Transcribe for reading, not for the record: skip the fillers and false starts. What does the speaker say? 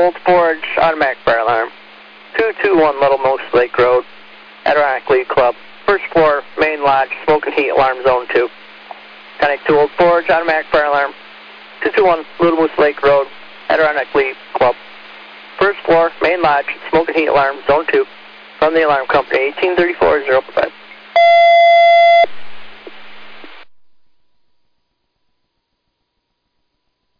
Old Forge, automatic fire alarm. 221 Little Moose Lake Road, Adirondack League Club. First floor, main lodge, smoke and heat alarm zone 2. Connect to Old Forge, automatic fire alarm. 221 Little Moose Lake Road, Adirondack League Club. First floor, main lodge, smoke and heat alarm zone 2. From the alarm company, 1834-055.